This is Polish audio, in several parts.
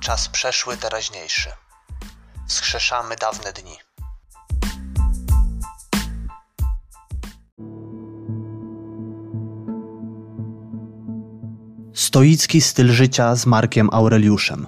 Czas przeszły, teraźniejszy. Wskrzeszamy dawne dni. Stoicki styl życia z Markiem Aureliuszem.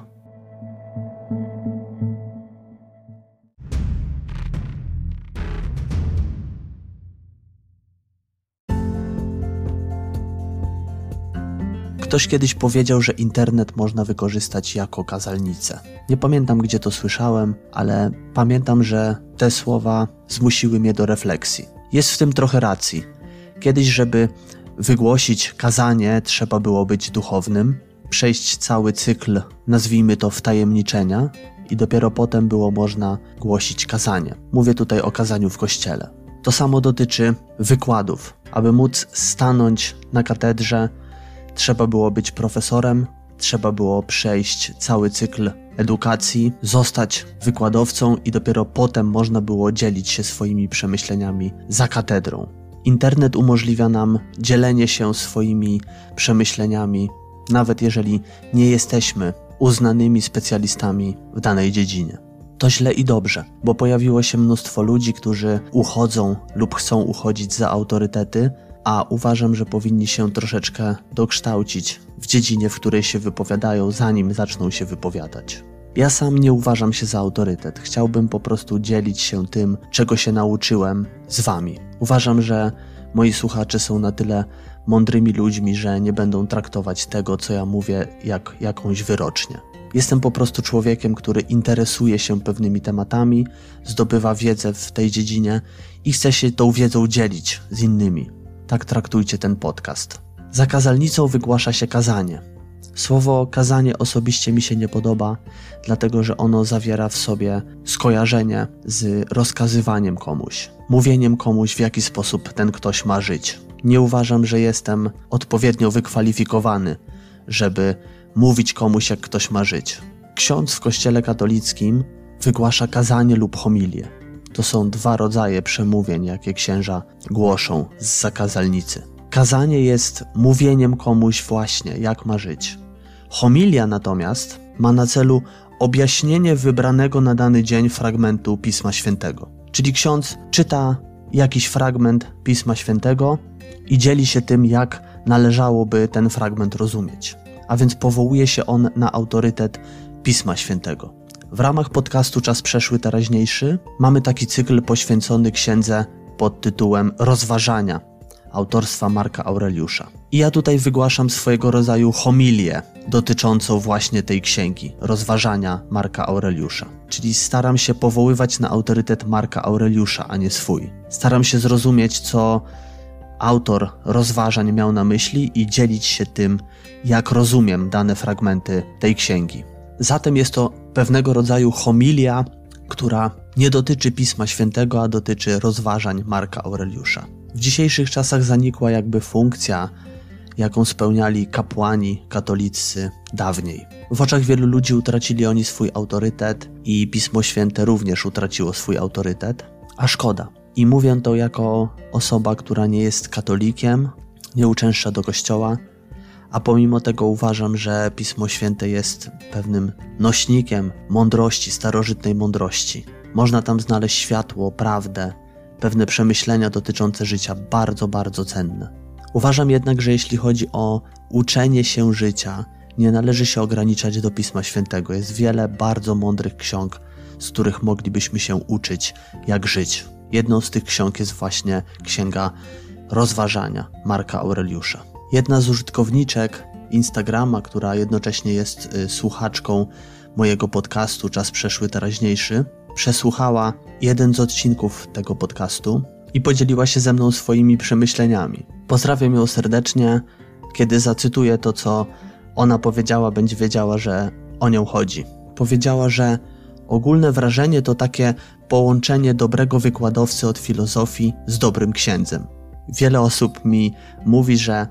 Ktoś kiedyś powiedział, że internet można wykorzystać jako kazalnicę. Nie pamiętam, gdzie to słyszałem, ale pamiętam, że te słowa zmusiły mnie do refleksji. Jest w tym trochę racji. Kiedyś, żeby wygłosić kazanie, trzeba było być duchownym, przejść cały cykl, nazwijmy to wtajemniczenia, i dopiero potem było można głosić kazanie. Mówię tutaj o kazaniu w kościele. To samo dotyczy wykładów. Aby móc stanąć na katedrze, trzeba było być profesorem, trzeba było przejść cały cykl edukacji, zostać wykładowcą i dopiero potem można było dzielić się swoimi przemyśleniami za katedrą. Internet umożliwia nam dzielenie się swoimi przemyśleniami, nawet jeżeli nie jesteśmy uznanymi specjalistami w danej dziedzinie. To źle i dobrze, bo pojawiło się mnóstwo ludzi, którzy uchodzą lub chcą uchodzić za autorytety, a uważam, że powinni się troszeczkę dokształcić w dziedzinie, w której się wypowiadają, zanim zaczną się wypowiadać. Ja sam nie uważam się za autorytet. Chciałbym po prostu dzielić się tym, czego się nauczyłem, z wami. Uważam, że moi słuchacze są na tyle mądrymi ludźmi, że nie będą traktować tego, co ja mówię, jak jakąś wyrocznię. Jestem po prostu człowiekiem, który interesuje się pewnymi tematami, zdobywa wiedzę w tej dziedzinie i chce się tą wiedzą dzielić z innymi. Tak traktujcie ten podcast. Za kazalnicą wygłasza się kazanie. Słowo kazanie osobiście mi się nie podoba, dlatego że ono zawiera w sobie skojarzenie z rozkazywaniem komuś, mówieniem komuś, w jaki sposób ten ktoś ma żyć. Nie uważam, że jestem odpowiednio wykwalifikowany, żeby mówić komuś, jak ktoś ma żyć. Ksiądz w kościele katolickim wygłasza kazanie lub homilię. To są dwa rodzaje przemówień, jakie księża głoszą zza kazalnicy. Kazanie jest mówieniem komuś właśnie, jak ma żyć. Homilia natomiast ma na celu objaśnienie wybranego na dany dzień fragmentu Pisma Świętego. Czyli ksiądz czyta jakiś fragment Pisma Świętego i dzieli się tym, jak należałoby ten fragment rozumieć. A więc powołuje się on na autorytet Pisma Świętego. W ramach podcastu Czas przeszły, teraźniejszy mamy taki cykl poświęcony księdze pod tytułem Rozważania autorstwa Marka Aureliusza. I ja tutaj wygłaszam swojego rodzaju homilię dotyczącą właśnie tej księgi Rozważania Marka Aureliusza. Czyli staram się powoływać na autorytet Marka Aureliusza, a nie swój. Staram się zrozumieć, co autor rozważań miał na myśli i dzielić się tym, jak rozumiem dane fragmenty tej księgi. Zatem jest to pewnego rodzaju homilia, która nie dotyczy Pisma Świętego, a dotyczy rozważań Marka Aureliusza. W dzisiejszych czasach zanikła jakby funkcja, jaką spełniali kapłani katolicy dawniej. W oczach wielu ludzi utracili oni swój autorytet i Pismo Święte również utraciło swój autorytet, a szkoda. I mówię to jako osoba, która nie jest katolikiem, nie uczęszcza do kościoła, a pomimo tego uważam, że Pismo Święte jest pewnym nośnikiem mądrości, starożytnej mądrości. Można tam znaleźć światło, prawdę, pewne przemyślenia dotyczące życia bardzo, bardzo cenne. Uważam jednak, że jeśli chodzi o uczenie się życia, nie należy się ograniczać do Pisma Świętego. Jest wiele bardzo mądrych ksiąg, z których moglibyśmy się uczyć, jak żyć. Jedną z tych ksiąg jest właśnie Księga Rozważania Marka Aureliusza. Jedna z użytkowniczek Instagrama, która jednocześnie jest słuchaczką mojego podcastu Czas przeszły, teraźniejszy, przesłuchała jeden z odcinków tego podcastu i podzieliła się ze mną swoimi przemyśleniami. Pozdrawiam ją serdecznie. Kiedy zacytuję to, co ona powiedziała, będzie wiedziała, że o nią chodzi. Powiedziała, że ogólne wrażenie to takie połączenie dobrego wykładowcy od filozofii z dobrym księdzem. Wiele osób mi mówi, że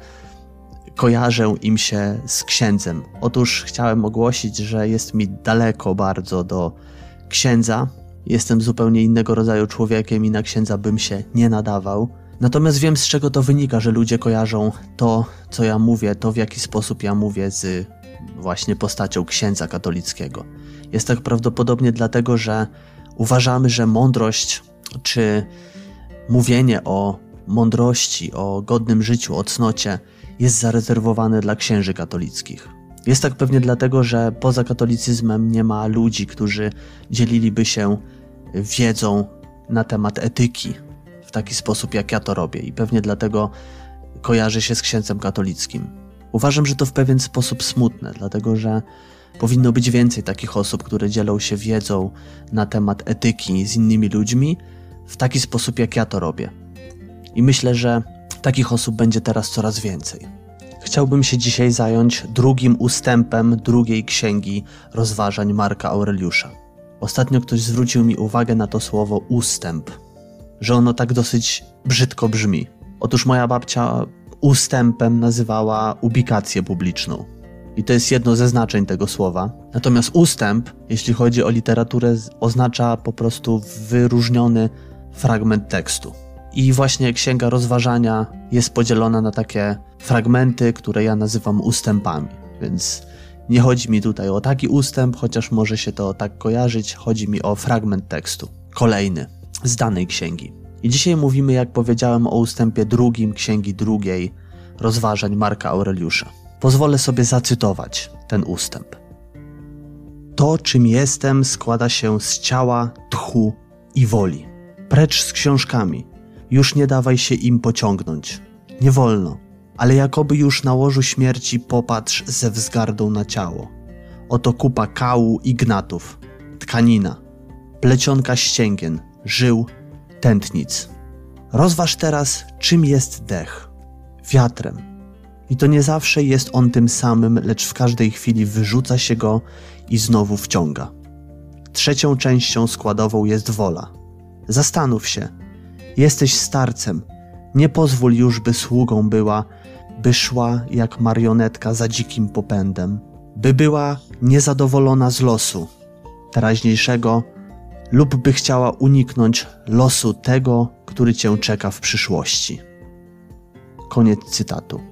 kojarzę im się z księdzem. Otóż chciałem ogłosić, że jest mi daleko bardzo do księdza. Jestem zupełnie innego rodzaju człowiekiem i na księdza bym się nie nadawał. Natomiast wiem, z czego to wynika, że ludzie kojarzą to, co ja mówię, to w jaki sposób ja mówię z właśnie postacią księdza katolickiego. Jest tak prawdopodobnie dlatego, że uważamy, że mądrość czy mówienie o mądrości, o godnym życiu, o cnocie jest zarezerwowane dla księży katolickich. Jest tak pewnie dlatego, że poza katolicyzmem nie ma ludzi, którzy dzieliliby się wiedzą na temat etyki w taki sposób, jak ja to robię, i pewnie dlatego kojarzy się z księdzem katolickim. Uważam, że to w pewien sposób smutne, dlatego że powinno być więcej takich osób, które dzielą się wiedzą na temat etyki z innymi ludźmi w taki sposób, jak ja to robię. I myślę, że takich osób będzie teraz coraz więcej. Chciałbym się dzisiaj zająć drugim ustępem drugiej księgi rozważań Marka Aureliusza. Ostatnio ktoś zwrócił mi uwagę na to słowo ustęp, że ono tak dosyć brzydko brzmi. Otóż moja babcia ustępem nazywała ubikację publiczną. I to jest jedno ze znaczeń tego słowa. Natomiast ustęp, jeśli chodzi o literaturę, oznacza po prostu wyróżniony fragment tekstu. I właśnie księga rozważania jest podzielona na takie fragmenty, które ja nazywam ustępami. Więc nie chodzi mi tutaj o taki ustęp, chociaż może się to tak kojarzyć. Chodzi mi o fragment tekstu, kolejny, z danej księgi. I dzisiaj mówimy, jak powiedziałem, o ustępie drugim księgi drugiej rozważań Marka Aureliusza. Pozwolę sobie zacytować ten ustęp. To, czym jestem, składa się z ciała, tchu i woli. Precz z książkami. Już nie dawaj się im pociągnąć. Nie wolno, ale jakoby już na łożu śmierci popatrz ze wzgardą na ciało. Oto kupa kału i gnatów, tkanina, plecionka ścięgien, żył, tętnic. Rozważ teraz, czym jest dech. Wiatrem. I to nie zawsze jest on tym samym, lecz w każdej chwili wyrzuca się go i znowu wciąga. Trzecią częścią składową jest wola. Zastanów się. Jesteś starcem. Nie pozwól już, by sługą była, by szła jak marionetka za dzikim popędem, by była niezadowolona z losu teraźniejszego lub by chciała uniknąć losu tego, który cię czeka w przyszłości. Koniec cytatu.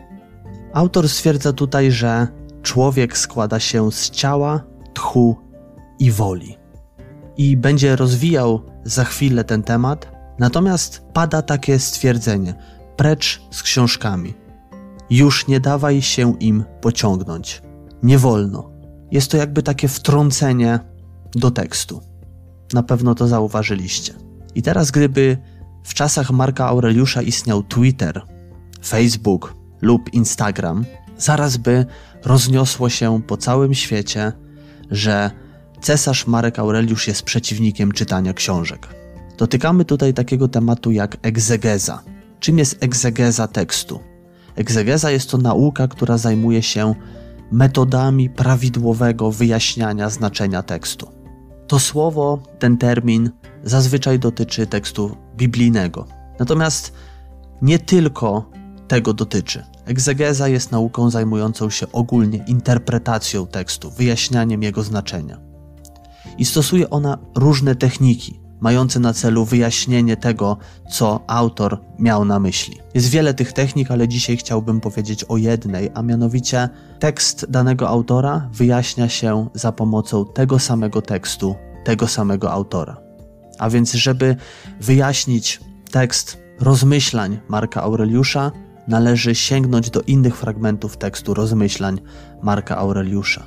Autor stwierdza tutaj, że człowiek składa się z ciała, tchu i woli. I będzie rozwijał za chwilę ten temat, natomiast pada takie stwierdzenie: precz z książkami. Już nie dawaj się im pociągnąć. Nie wolno. Jest to jakby takie wtrącenie do tekstu. Na pewno to zauważyliście. I teraz, gdyby w czasach Marka Aureliusza istniał Twitter, Facebook lub Instagram, zaraz by rozniosło się po całym świecie, że cesarz Marek Aureliusz jest przeciwnikiem czytania książek. Dotykamy tutaj takiego tematu jak egzegeza. Czym jest egzegeza tekstu? Egzegeza jest to nauka, która zajmuje się metodami prawidłowego wyjaśniania znaczenia tekstu. To słowo, ten termin zazwyczaj dotyczy tekstu biblijnego. Natomiast nie tylko tego dotyczy. Egzegeza jest nauką zajmującą się ogólnie interpretacją tekstu, wyjaśnianiem jego znaczenia. I stosuje ona różne techniki, mające na celu wyjaśnienie tego, co autor miał na myśli. Jest wiele tych technik, ale dzisiaj chciałbym powiedzieć o jednej, a mianowicie tekst danego autora wyjaśnia się za pomocą tego samego tekstu, tego samego autora. A więc, żeby wyjaśnić tekst rozmyślań Marka Aureliusza, należy sięgnąć do innych fragmentów tekstu rozmyślań Marka Aureliusza.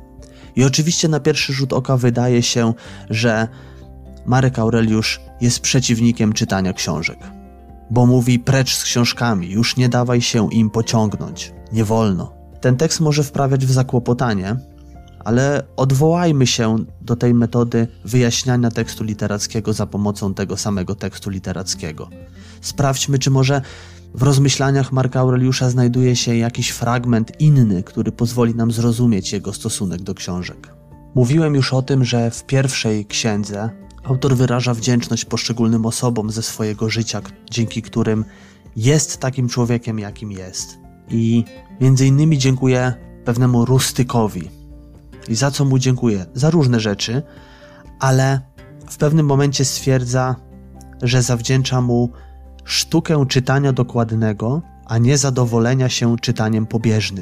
I oczywiście na pierwszy rzut oka wydaje się, że Marek Aureliusz jest przeciwnikiem czytania książek, bo mówi: precz z książkami, już nie dawaj się im pociągnąć, nie wolno. Ten tekst może wprawiać w zakłopotanie, ale odwołajmy się do tej metody wyjaśniania tekstu literackiego za pomocą tego samego tekstu literackiego. Sprawdźmy, czy może w rozmyślaniach Marka Aureliusza znajduje się jakiś fragment inny, który pozwoli nam zrozumieć jego stosunek do książek. Mówiłem już o tym, że w pierwszej księdze autor wyraża wdzięczność poszczególnym osobom ze swojego życia, dzięki którym jest takim człowiekiem, jakim jest. I między innymi dziękuję pewnemu Rustykowi. I za co mu dziękuję? Za różne rzeczy, ale w pewnym momencie stwierdza, że zawdzięcza mu sztukę czytania dokładnego, a nie zadowolenia się czytaniem pobieżnym.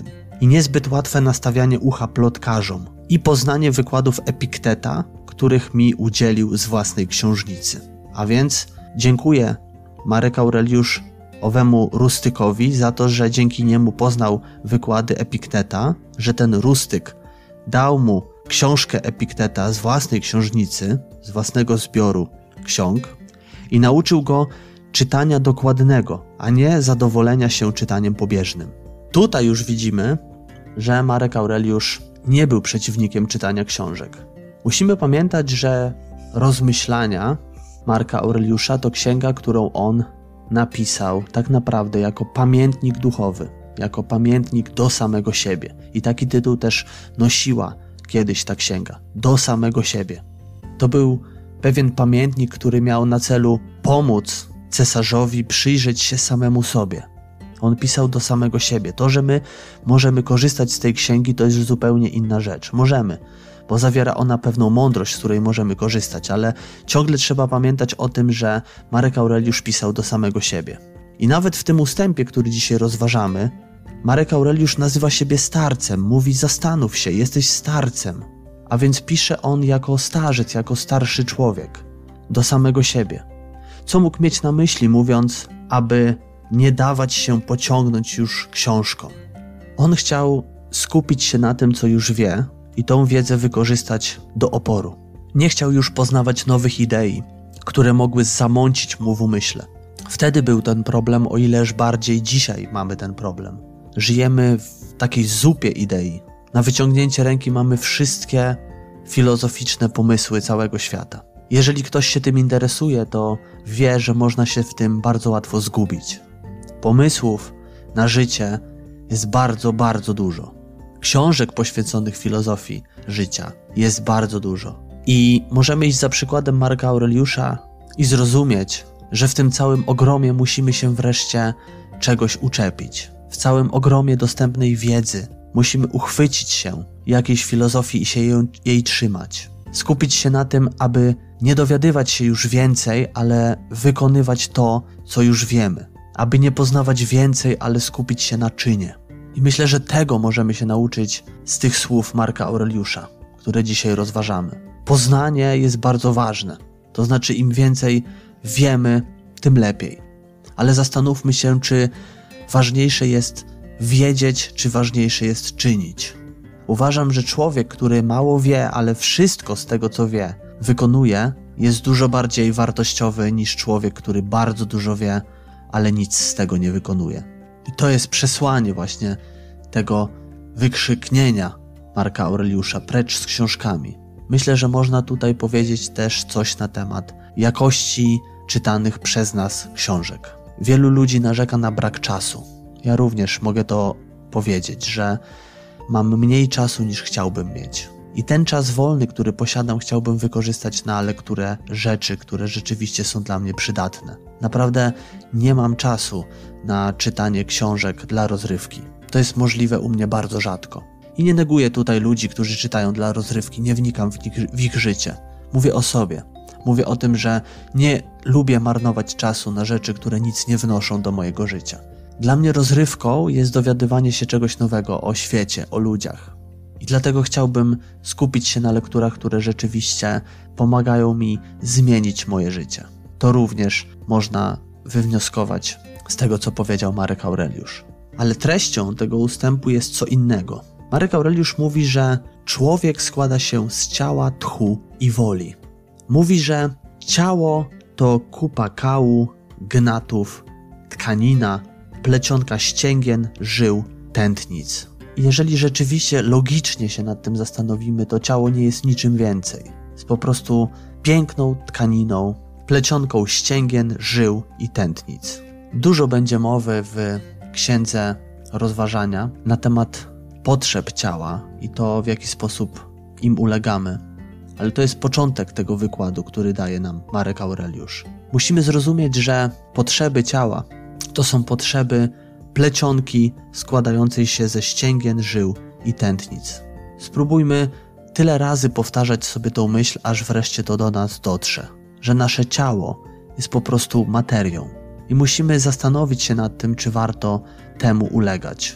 i niezbyt łatwe nastawianie ucha plotkarzom i poznanie wykładów Epikteta, których mi udzielił z własnej książnicy. A więc dziękuję Marek Aureliusz owemu rustykowi za to, że dzięki niemu poznał wykłady Epikteta, że ten rustyk dał mu książkę Epikteta z własnej książnicy, z własnego zbioru ksiąg i nauczył go czytania dokładnego, a nie zadowolenia się czytaniem pobieżnym. Tutaj już widzimy, że Marek Aureliusz nie był przeciwnikiem czytania książek. Musimy pamiętać, że Rozmyślania Marka Aureliusza to księga, którą on napisał tak naprawdę jako pamiętnik duchowy, jako pamiętnik do samego siebie. I taki tytuł też nosiła kiedyś ta księga, do samego siebie. To był pewien pamiętnik, który miał na celu pomóc cesarzowi przyjrzeć się samemu sobie. On pisał do samego siebie. To, że my możemy korzystać z tej księgi, to jest zupełnie inna rzecz. Możemy, bo zawiera ona pewną mądrość, z której możemy korzystać, ale ciągle trzeba pamiętać o tym, że Marek Aureliusz pisał do samego siebie. I nawet w tym ustępie, który dzisiaj rozważamy, Marek Aureliusz nazywa siebie starcem, mówi: zastanów się, jesteś starcem. A więc pisze on jako starzec, jako starszy człowiek, do samego siebie. Co mógł mieć na myśli, mówiąc, aby nie dawać się pociągnąć już książką? On chciał skupić się na tym, co już wie i tą wiedzę wykorzystać do oporu. Nie chciał już poznawać nowych idei, które mogły zamącić mu w umyśle. Wtedy był ten problem, o ileż bardziej dzisiaj mamy ten problem. Żyjemy w takiej zupie idei. Na wyciągnięcie ręki mamy wszystkie filozoficzne pomysły całego świata. Jeżeli ktoś się tym interesuje, to wie, że można się w tym bardzo łatwo zgubić. Pomysłów na życie jest bardzo, bardzo dużo. Książek poświęconych filozofii życia jest bardzo dużo. I możemy iść za przykładem Marka Aureliusza i zrozumieć, że w tym całym ogromie musimy się wreszcie czegoś uczepić. W całym ogromie dostępnej wiedzy musimy uchwycić się jakiejś filozofii i się jej trzymać. Skupić się na tym, aby nie dowiadywać się już więcej, ale wykonywać to, co już wiemy. Aby nie poznawać więcej, ale skupić się na czynie. I myślę, że tego możemy się nauczyć z tych słów Marka Aureliusza, które dzisiaj rozważamy. Poznanie jest bardzo ważne. To znaczy, im więcej wiemy, tym lepiej. Ale zastanówmy się, czy ważniejsze jest wiedzieć, czy ważniejsze jest czynić. Uważam, że człowiek, który mało wie, ale wszystko z tego, co wie, wykonuje, jest dużo bardziej wartościowy niż człowiek, który bardzo dużo wie, ale nic z tego nie wykonuje. I to jest przesłanie właśnie tego wykrzyknienia Marka Aureliusza: precz z książkami. Myślę, że można tutaj powiedzieć też coś na temat jakości czytanych przez nas książek. Wielu ludzi narzeka na brak czasu. Ja również mogę to powiedzieć, że mam mniej czasu niż chciałbym mieć. I ten czas wolny, który posiadam, chciałbym wykorzystać na lekturę rzeczy, które rzeczywiście są dla mnie przydatne. Naprawdę nie mam czasu na czytanie książek dla rozrywki. To jest możliwe u mnie bardzo rzadko. I nie neguję tutaj ludzi, którzy czytają dla rozrywki, nie wnikam w ich życie. Mówię o sobie. Mówię o tym, że nie lubię marnować czasu na rzeczy, które nic nie wnoszą do mojego życia. Dla mnie rozrywką jest dowiadywanie się czegoś nowego o świecie, o ludziach. I dlatego chciałbym skupić się na lekturach, które rzeczywiście pomagają mi zmienić moje życie. To również można wywnioskować z tego, co powiedział Marek Aureliusz. Ale treścią tego ustępu jest co innego. Marek Aureliusz mówi, że człowiek składa się z ciała, tchu i woli. Mówi, że ciało to kupa kału, gnatów, tkanina, plecionka ścięgien, żył, tętnic. I jeżeli rzeczywiście logicznie się nad tym zastanowimy, to ciało nie jest niczym więcej. Jest po prostu piękną tkaniną, plecionką ścięgien, żył i tętnic. Dużo będzie mowy w księdze rozważania na temat potrzeb ciała i to, w jaki sposób im ulegamy. Ale to jest początek tego wykładu, który daje nam Marek Aureliusz. Musimy zrozumieć, że potrzeby ciała to są potrzeby plecionki składającej się ze ścięgien, żył i tętnic. Spróbujmy tyle razy powtarzać sobie tą myśl, aż wreszcie to do nas dotrze, że nasze ciało jest po prostu materią i musimy zastanowić się nad tym, czy warto temu ulegać.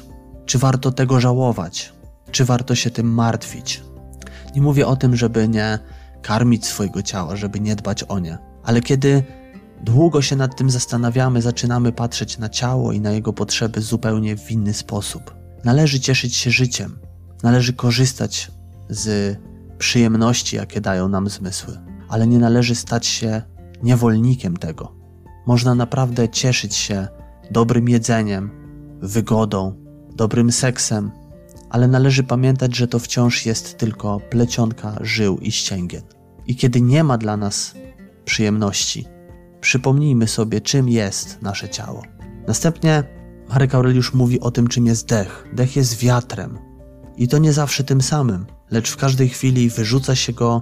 Czy warto tego żałować? Czy warto się tym martwić? Nie mówię o tym, żeby nie karmić swojego ciała, żeby nie dbać o nie. Ale kiedy długo się nad tym zastanawiamy, zaczynamy patrzeć na ciało i na jego potrzeby zupełnie w inny sposób. Należy cieszyć się życiem. Należy korzystać z przyjemności, jakie dają nam zmysły. Ale nie należy stać się niewolnikiem tego. Można naprawdę cieszyć się dobrym jedzeniem, wygodą, dobrym seksem, ale należy pamiętać, że to wciąż jest tylko plecionka żył i ścięgien. I kiedy nie ma dla nas przyjemności, przypomnijmy sobie, czym jest nasze ciało. Następnie Marek Aureliusz mówi o tym, czym jest dech. Dech jest wiatrem. I to nie zawsze tym samym, lecz w każdej chwili wyrzuca się go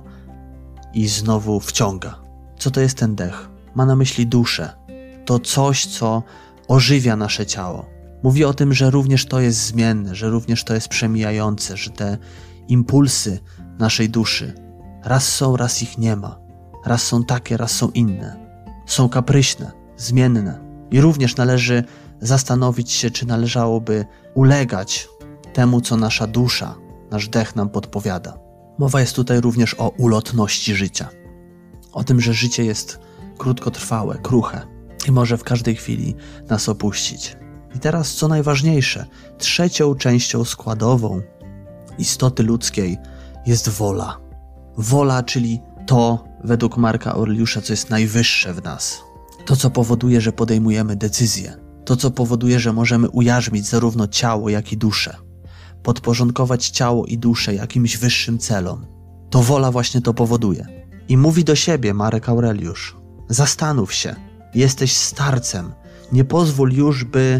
i znowu wciąga. Co to jest ten dech? Ma na myśli duszę. To coś, co ożywia nasze ciało. Mówi o tym, że również to jest zmienne, że również to jest przemijające, że te impulsy naszej duszy raz są, raz ich nie ma. Raz są takie, raz są inne. Są kapryśne, zmienne. I również należy zastanowić się, czy należałoby ulegać temu, co nasza dusza, nasz dech nam podpowiada. Mowa jest tutaj również o ulotności życia. O tym, że życie jest krótkotrwałe, kruche i może w każdej chwili nas opuścić. I teraz, co najważniejsze, trzecią częścią składową istoty ludzkiej jest wola. Wola, czyli to, według Marka Aureliusza, co jest najwyższe w nas. To, co powoduje, że podejmujemy decyzje. To, co powoduje, że możemy ujarzmić zarówno ciało, jak i duszę. Podporządkować ciało i duszę jakimś wyższym celom. To wola właśnie to powoduje. I mówi do siebie Marek Aureliusz: zastanów się, jesteś starcem, nie pozwól już, by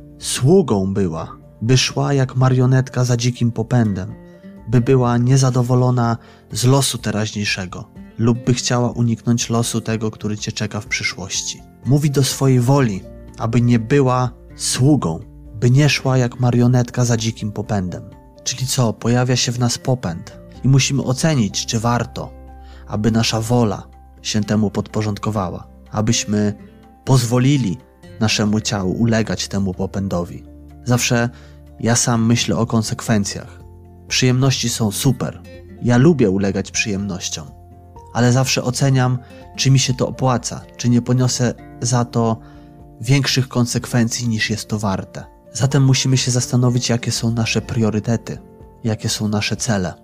sługą była, by szła jak marionetka za dzikim popędem, by była niezadowolona z losu teraźniejszego lub by chciała uniknąć losu tego, który cię czeka w przyszłości. Mówi do swojej woli, aby nie była sługą, by nie szła jak marionetka za dzikim popędem. Czyli co? Pojawia się w nas popęd i musimy ocenić, czy warto, aby nasza wola się temu podporządkowała, abyśmy pozwolili naszemu ciału ulegać temu popędowi. Zawsze ja sam myślę o konsekwencjach. Przyjemności są super. Ja lubię ulegać przyjemnościom, ale zawsze oceniam, czy mi się to opłaca, czy nie poniosę za to większych konsekwencji niż jest to warte. Zatem musimy się zastanowić, jakie są nasze priorytety, jakie są nasze cele.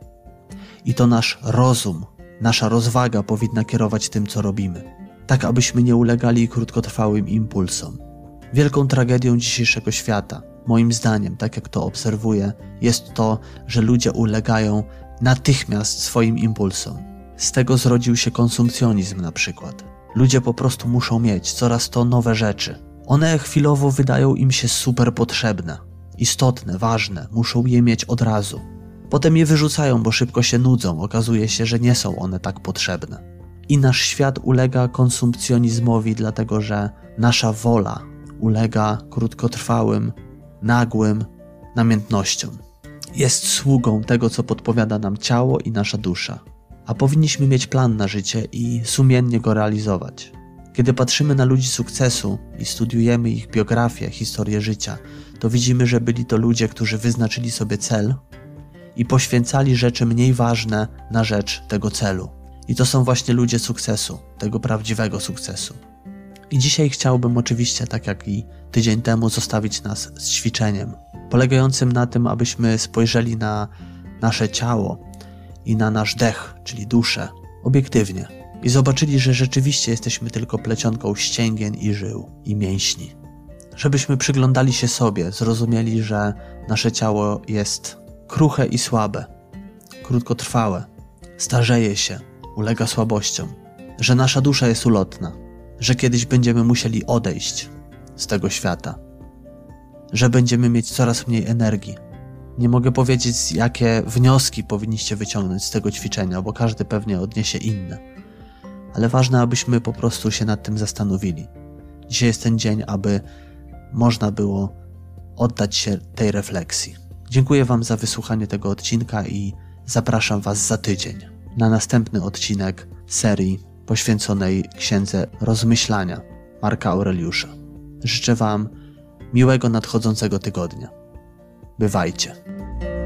I to nasz rozum, nasza rozwaga powinna kierować tym, co robimy, tak abyśmy nie ulegali krótkotrwałym impulsom. Wielką tragedią dzisiejszego świata, moim zdaniem, tak jak to obserwuję, jest to, że ludzie ulegają natychmiast swoim impulsom. Z tego zrodził się konsumpcjonizm na przykład. Ludzie po prostu muszą mieć coraz to nowe rzeczy. One chwilowo wydają im się super potrzebne, istotne, ważne, muszą je mieć od razu. Potem je wyrzucają, bo szybko się nudzą, okazuje się, że nie są one tak potrzebne. I nasz świat ulega konsumpcjonizmowi, dlatego że nasza wola ulega krótkotrwałym, nagłym namiętnościom. Jest sługą tego, co podpowiada nam ciało i nasza dusza. A powinniśmy mieć plan na życie i sumiennie go realizować. Kiedy patrzymy na ludzi sukcesu i studiujemy ich biografię, historię życia, to widzimy, że byli to ludzie, którzy wyznaczyli sobie cel i poświęcali rzeczy mniej ważne na rzecz tego celu. I to są właśnie ludzie sukcesu, tego prawdziwego sukcesu. I dzisiaj chciałbym oczywiście, tak jak i tydzień temu, zostawić nas z ćwiczeniem, polegającym na tym, abyśmy spojrzeli na nasze ciało i na nasz dech, czyli duszę, obiektywnie i zobaczyli, że rzeczywiście jesteśmy tylko plecionką ścięgien i żył i mięśni. Żebyśmy przyglądali się sobie, zrozumieli, że nasze ciało jest kruche i słabe, krótkotrwałe, starzeje się, ulega słabościom, że nasza dusza jest ulotna, że kiedyś będziemy musieli odejść z tego świata, że będziemy mieć coraz mniej energii. Nie mogę powiedzieć, jakie wnioski powinniście wyciągnąć z tego ćwiczenia, bo każdy pewnie odniesie inne. Ale ważne, abyśmy po prostu się nad tym zastanowili. Dzisiaj jest ten dzień, aby można było oddać się tej refleksji. Dziękuję Wam za wysłuchanie tego odcinka i zapraszam Was za tydzień na następny odcinek serii poświęconej księdze Rozmyślania Marka Aureliusza. Życzę Wam miłego nadchodzącego tygodnia. Bywajcie.